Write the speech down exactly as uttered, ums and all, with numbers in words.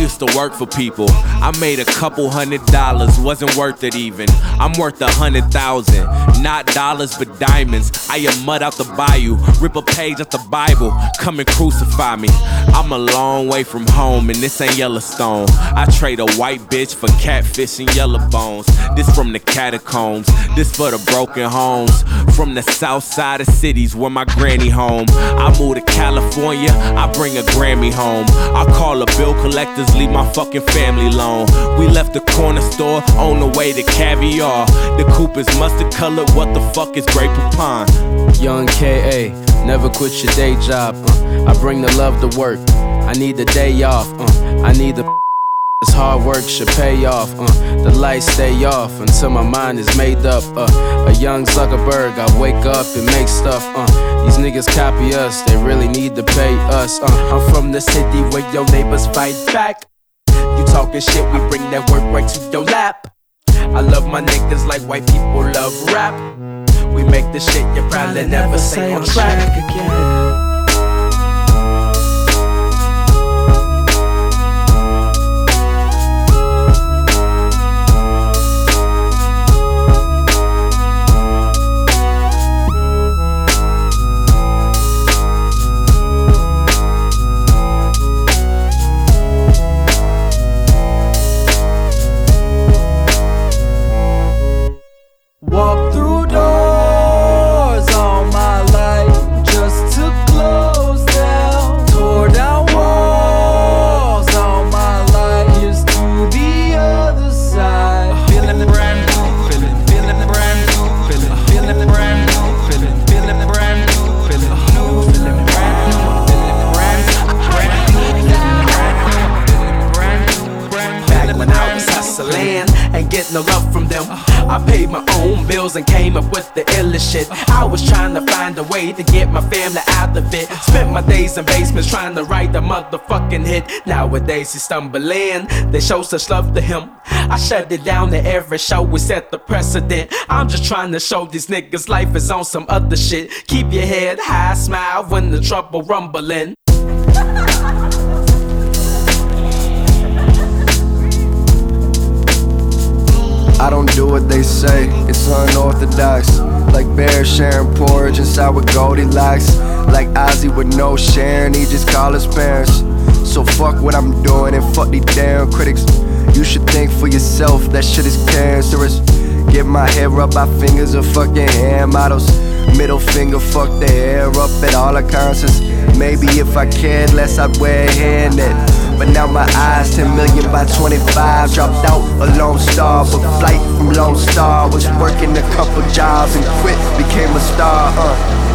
used to work for people. I made a couple hundred dollars, wasn't worth it even. I'm worth a hundred thousand, not dollars but diamonds. I am mud out the bayou, rip a page out the Bible, come and crucify me. I'm a long way from home and this ain't Yellowstone. I trade a white bitch for catfish and yellow bones. This from the catacombs, this for the broken homes. From the south side of cities where my granny home. I moved to California, I bring a Grammy home. I call the bill collectors, leave my fucking family alone. We left the corner store on the way to caviar. The coupe is mustard colored, what the fuck is Grey Poupon? Young K A, never quit your day job. uh, I bring the love to work, I need the day off. uh, I need the this hard work should pay off. uh, The lights stay off until my mind is made up. uh, A young Zuckerberg, I wake up and make stuff. uh, These niggas copy us, they really need to pay us. uh, I'm from the city where your neighbors fight back. You talking shit, we bring that work right to your lap. I love my niggas like white people love rap. We make the shit you probably never say on track again. Walk through doors all my life just to close down. Tore down walls all my life. Here's to the other side. Feeling the brand new, feeling, feeling the brand new, feeling, feeling the brand new, feeling, feeling the brand new, feeling new, feeling brand new, feeling brand new, brand new, brand new, brand new. Back when I was hustling and getting no love from them, I paid my own bills and came up with the illest shit. I was trying to find a way to get my family out of it. Spent my days in basements trying to write a motherfucking hit. Nowadays he's stumbling, they show such love to him. I shut it down to every show, we set the precedent. I'm just trying to show these niggas life is on some other shit. Keep your head high, smile when the trouble rumbling. I don't do what they say, it's unorthodox. Like bears sharing porridge inside with Goldilocks. Like Ozzy with no sharing, he just call his parents. So fuck what I'm doing and fuck these damn critics. You should think for yourself, that shit is cancerous. Get my hair rubbed by fingers of fucking hand models. Middle finger, fuck the hair up at all occurrences. Maybe if I cared less, I'd wear a hairnet. But now my eyes, ten million by twenty-five. Dropped out a Lone Star, but flight from Lone Star. Was working a couple jobs and quit, became a star, uh